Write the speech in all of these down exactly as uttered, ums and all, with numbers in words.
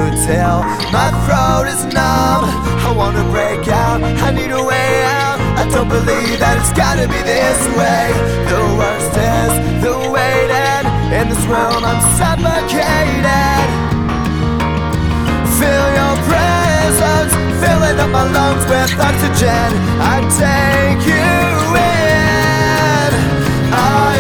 till my throat is numb. I wanna break out, I need a way out. I don't believe that it's gotta be this way. The worst is the waiting. In this room I'm suffocated. Feel your presence, filling up my lungs with oxygen. I take you in, I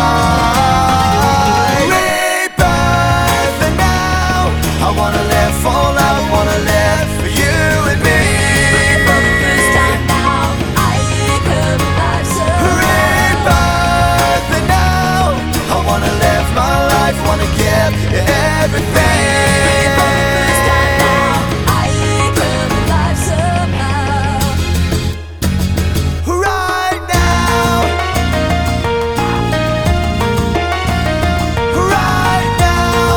die. Rebirth and now I wanna live full, I wanna live for you and me. For the first time now, I become alive. So Rebirth and now I wanna live my life, wanna give you everything. for the first time now, I become alive somehow. Right now, right now,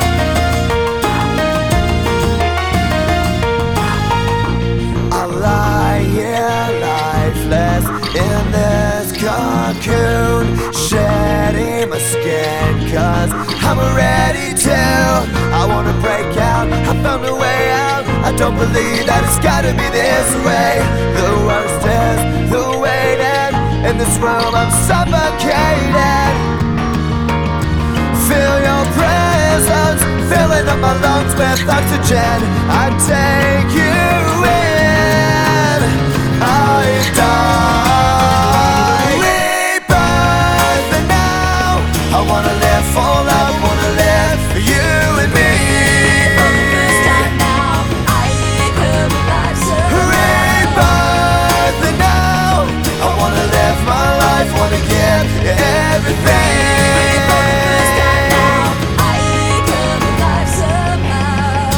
I lie here lifeless in this cocoon, shedding my skin cause I'm ready to. I wanna break out, I found a way out. I don't believe that it's gotta be this way. The worst is the waiting. In this room I'm suffocated. Feel your presence, filling up my lungs with oxygen. I take you in, I die. Rebirth and now I wanna live full, I wanna live for you and me. For the first time now, I become alive. So Rebirth and now I wanna live my life, wanna give you everything. for the first time now, I become alive somehow.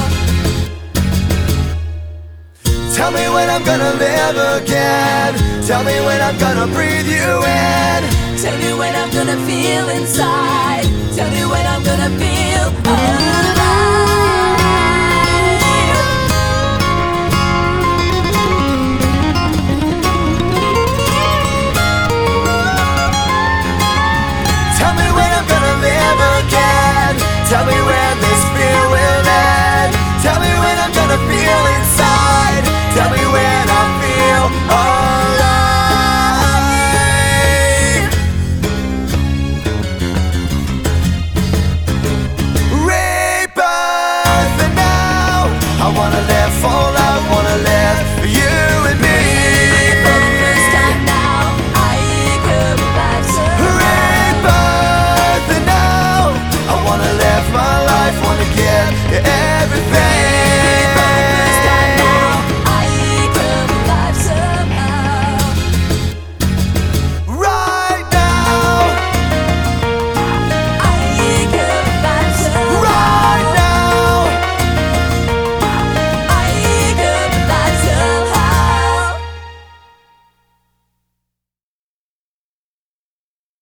Tell me when I'm gonna live again. Tell me when I'm gonna breathe you in. Tell me when I'm gonna feel inside. Tell me when I'm gonna feel alive.